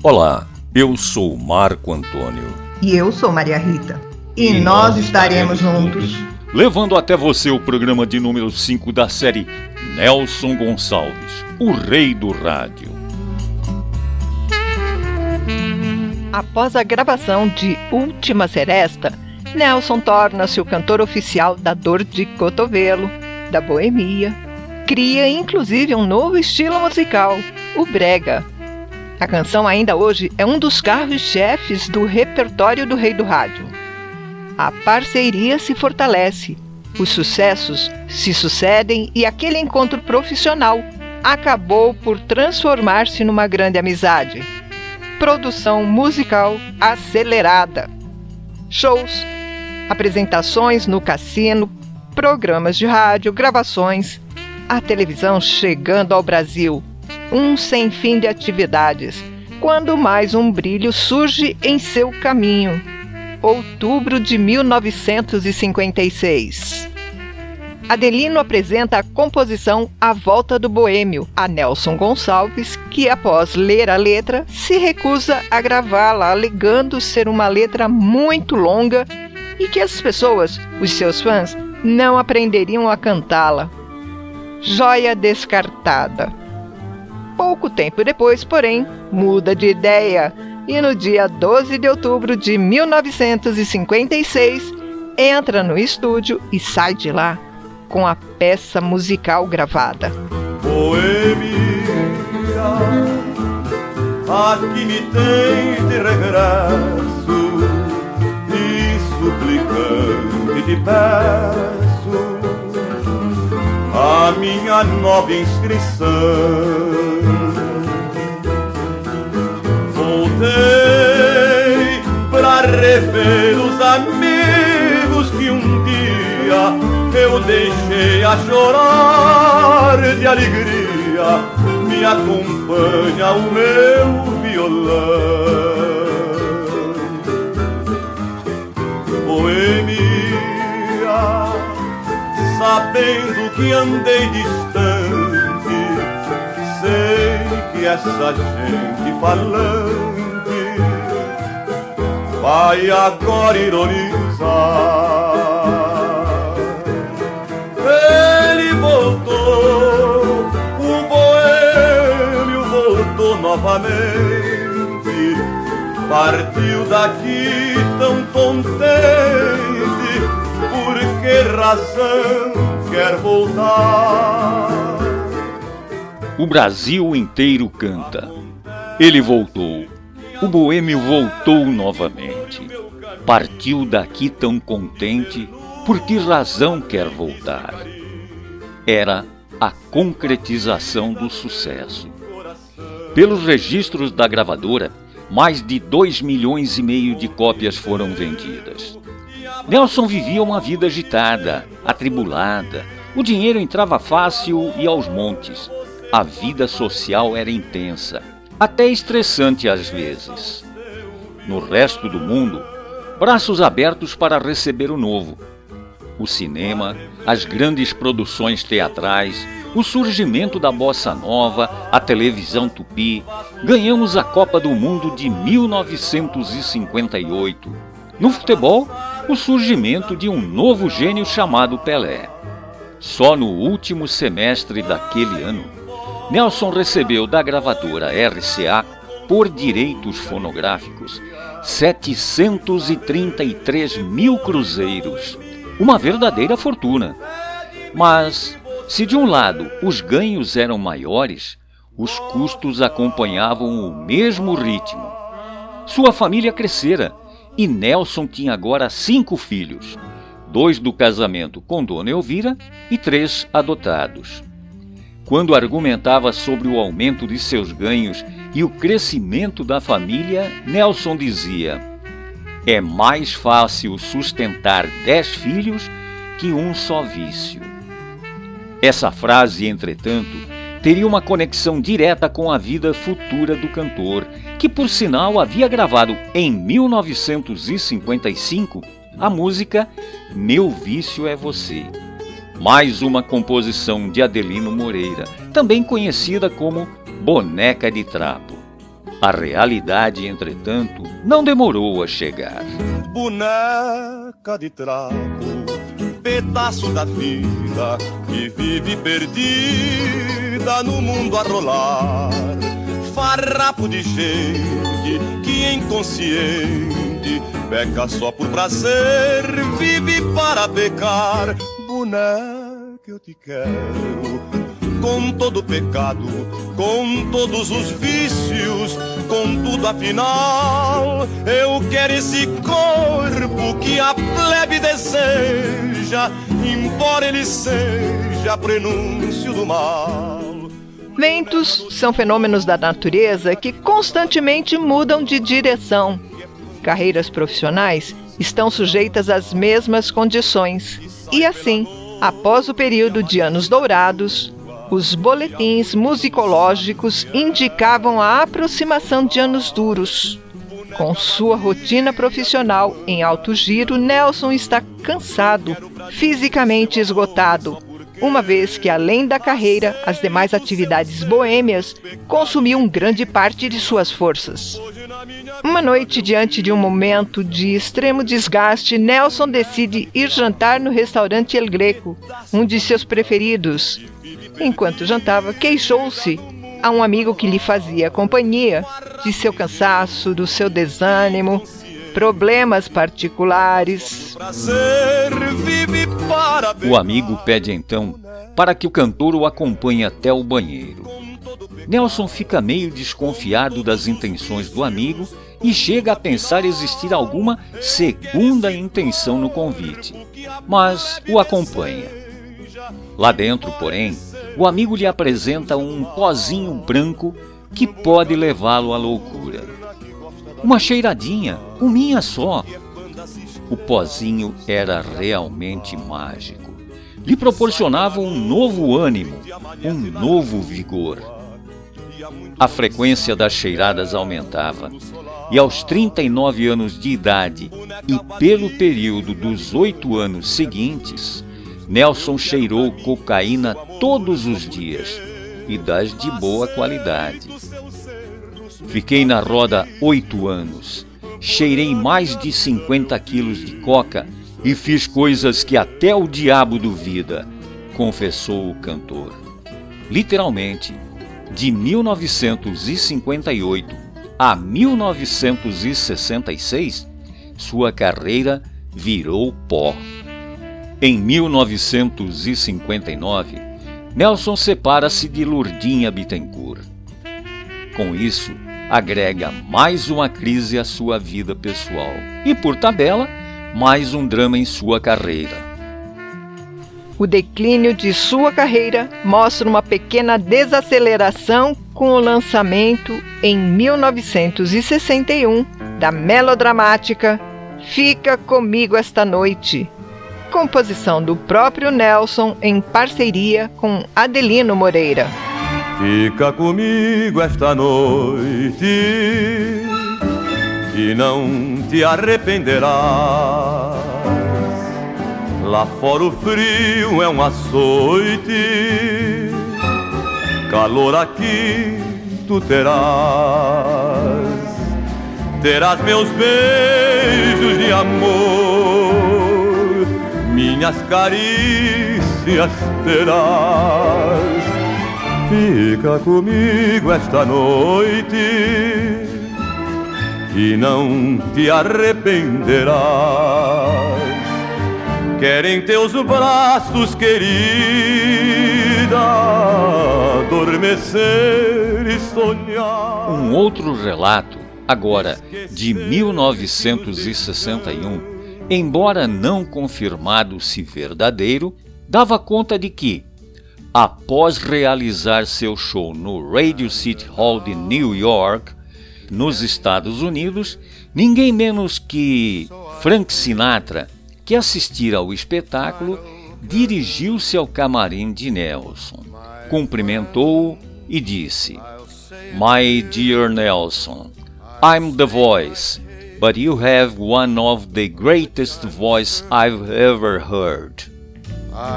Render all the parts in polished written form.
Olá, eu sou Marco Antônio. E eu sou Maria Rita. E nós estaremos juntos, levando até você o programa de número 5 da série Nelson Gonçalves, o rei do rádio. Após a gravação de Última Seresta, Nelson torna-se o cantor oficial da Dor de Cotovelo, da Boemia. Cria inclusive um novo estilo musical, o brega. A canção ainda hoje é um dos carros-chefes do repertório do Rei do Rádio. A parceria se fortalece, os sucessos se sucedem e aquele encontro profissional acabou por transformar-se numa grande amizade. Produção musical acelerada. Shows, apresentações no cassino, programas de rádio, gravações, a televisão chegando ao Brasil. Um sem fim de atividades, quando mais um brilho surge em seu caminho. Outubro de 1956. Adelino apresenta a composição A Volta do Boêmio a Nelson Gonçalves, que após ler a letra, se recusa a gravá-la, alegando ser uma letra muito longa e que as pessoas, os seus fãs, não aprenderiam a cantá-la. Joia descartada. Pouco tempo depois, porém, muda de ideia e no dia 12 de outubro de 1956 entra no estúdio e sai de lá com a peça musical gravada. Boêmia, aqui me tem de regresso e suplicante te peço a minha nova inscrição. Voltei pra rever os amigos que um dia eu deixei a chorar de alegria. Me acompanha o meu violão. Boêmia, sabendo que andei distante, sei que essa gente falante vai agora ironizar. Ele voltou, o boêmio voltou novamente, partiu daqui tão contente. Por que razão quer voltar? O Brasil inteiro canta. Ele voltou. O boêmio voltou novamente. Partiu daqui tão contente. Por que razão quer voltar? Era a concretização do sucesso. Pelos registros da gravadora, mais de 2,5 milhões de cópias foram vendidas. Nelson vivia uma vida agitada, atribulada. O dinheiro entrava fácil e aos montes. A vida social era intensa, até estressante às vezes. No resto do mundo, braços abertos para receber o novo. O cinema, as grandes produções teatrais, o surgimento da bossa nova, a televisão tupi. Ganhamos a Copa do Mundo de 1958. No futebol, o surgimento de um novo gênio chamado Pelé. Só no último semestre daquele ano, Nelson recebeu da gravadora RCA, por direitos fonográficos, 733 mil cruzeiros. Uma verdadeira fortuna. Mas, se de um lado os ganhos eram maiores, os custos acompanhavam o mesmo ritmo. Sua família crescera e Nelson tinha agora 5 filhos. 2 do casamento com Dona Elvira e 3 adotados. Quando argumentava sobre o aumento de seus ganhos e o crescimento da família, Nelson dizia: é mais fácil sustentar 10 filhos que um só vício. Essa frase, entretanto, teria uma conexão direta com a vida futura do cantor, que por sinal havia gravado em 1955 a música Meu Vício é Você. Mais uma composição de Adelino Moreira, também conhecida como Boneca de Trapo. A realidade, entretanto, não demorou a chegar. Boneca de trapo, pedaço da vida que vive perdida no mundo a rolar. Farrapo de gente que inconsciente peca só por prazer, vive para pecar. Boneca, eu te quero com todo pecado, com todos os vícios, com tudo afinal. Eu quero esse corpo que a plebe deseja, embora ele seja prenúncio do mal. Ventos são fenômenos da natureza que constantemente mudam de direção. Carreiras profissionais estão sujeitas às mesmas condições. E assim, após o período de anos dourados, os boletins musicológicos indicavam a aproximação de anos duros. Com sua rotina profissional em alto giro, Nelson está cansado, fisicamente esgotado, uma vez que, além da carreira, as demais atividades boêmias consumiam grande parte de suas forças. Uma noite, diante de um momento de extremo desgaste, Nelson decide ir jantar no restaurante El Greco, um de seus preferidos. Enquanto jantava, queixou-se a um amigo que lhe fazia companhia de seu cansaço, do seu desânimo, problemas particulares. O amigo pede então para que o cantor o acompanhe até o banheiro. Nelson fica meio desconfiado das intenções do amigo e chega a pensar existir alguma segunda intenção no convite, mas o acompanha. Lá dentro, porém, o amigo lhe apresenta um pozinho branco que pode levá-lo à loucura. Uma cheiradinha, uma só. O pozinho era realmente mágico. Lhe proporcionava um novo ânimo, um novo vigor. A frequência das cheiradas aumentava, e aos 39 anos de idade e pelo período dos 8 anos seguintes, Nelson cheirou cocaína todos os dias, e das de boa qualidade. Fiquei na roda 8 anos, cheirei mais de 50 quilos de coca e fiz coisas que até o diabo duvida, confessou o cantor. Literalmente, de 1958 a 1966, sua carreira virou pó. Em 1959, Nelson separa-se de Lourdinha Bittencourt. Com isso, agrega mais uma crise à sua vida pessoal e, por tabela, mais um drama em sua carreira. O declínio de sua carreira mostra uma pequena desaceleração com o lançamento, em 1961, da melodramática Fica Comigo Esta Noite, composição do próprio Nelson em parceria com Adelino Moreira. Fica comigo esta noite e não te arrependerás. Lá fora o frio é um açoite, calor aqui tu terás. Terás meus beijos de amor, minhas carícias terás. Fica comigo esta noite e não te arrependerás. Querem teus braços, querida, adormecer e sonhar. Um outro relato, agora de 1961, embora não confirmado se verdadeiro, dava conta de que, após realizar seu show no Radio City Hall de New York, nos Estados Unidos, ninguém menos que Frank Sinatra, que assistira ao espetáculo, dirigiu-se ao camarim de Nelson, cumprimentou-o e disse: "My dear Nelson, I'm the voice, but you have one of the greatest voices I've ever heard."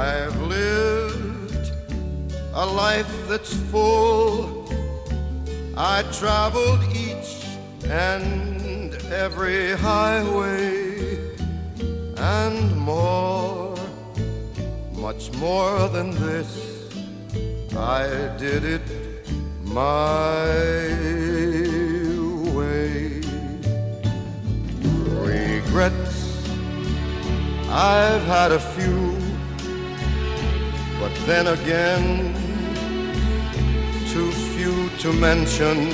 I've lived a life that's full. I traveled each and every highway and more, much more than this, I did it my way. Regrets, I've had a few, but then again, too few to mention.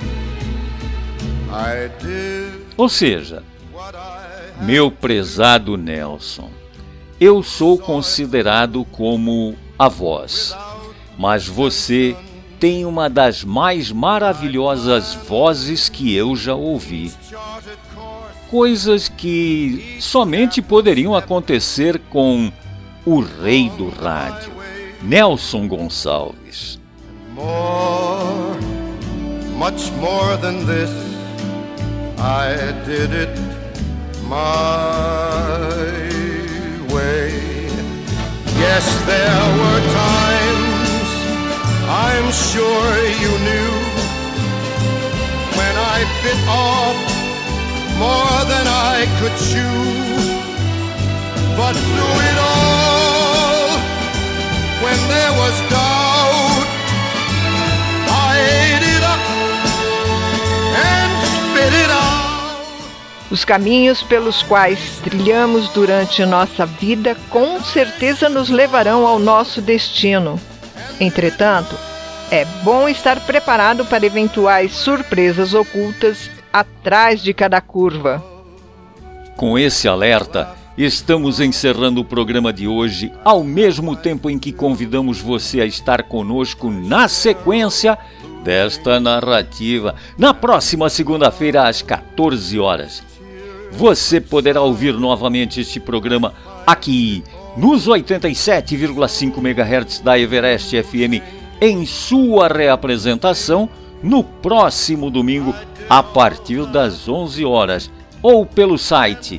I did. Ou seja, meu prezado Nelson, eu sou considerado como a voz, mas você tem uma das mais maravilhosas vozes que eu já ouvi. Coisas que somente poderiam acontecer com o rei do rádio, Nelson Gonçalves. More, much more than this, I did it my way. Yes, there were times, I'm sure you knew, when I bit off more than I could chew. But through it all, when there was doubt, I ate it up and spit it out. Os caminhos pelos quais trilhamos durante nossa vida com certeza nos levarão ao nosso destino. Entretanto, é bom estar preparado para eventuais surpresas ocultas atrás de cada curva. Com esse alerta, estamos encerrando o programa de hoje, ao mesmo tempo em que convidamos você a estar conosco na sequência desta narrativa, na próxima segunda-feira às 14 horas. Você poderá ouvir novamente este programa aqui nos 87,5 MHz da Everest FM em sua reapresentação no próximo domingo a partir das 11 horas ou pelo site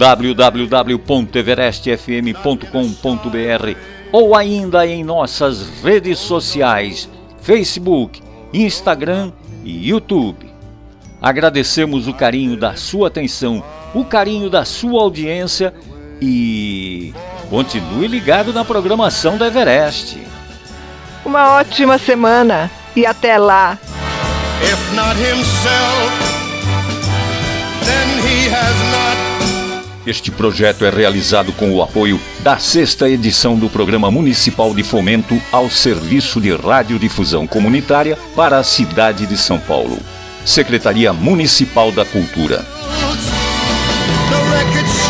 www.everestfm.com.br ou ainda em nossas redes sociais Facebook, Instagram e YouTube. Agradecemos o carinho da sua atenção, o carinho da sua audiência e continue ligado na programação da Everest. Uma ótima semana e até lá! If not himself, then he has not. Este projeto é realizado com o apoio da 6ª edição do Programa Municipal de Fomento ao Serviço de Radiodifusão Comunitária para a cidade de São Paulo. Secretaria Municipal da Cultura. The record